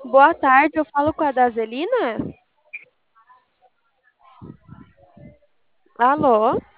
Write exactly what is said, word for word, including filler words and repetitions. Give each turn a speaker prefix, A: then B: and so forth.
A: Boa tarde, eu falo com a Dazelina? Alô?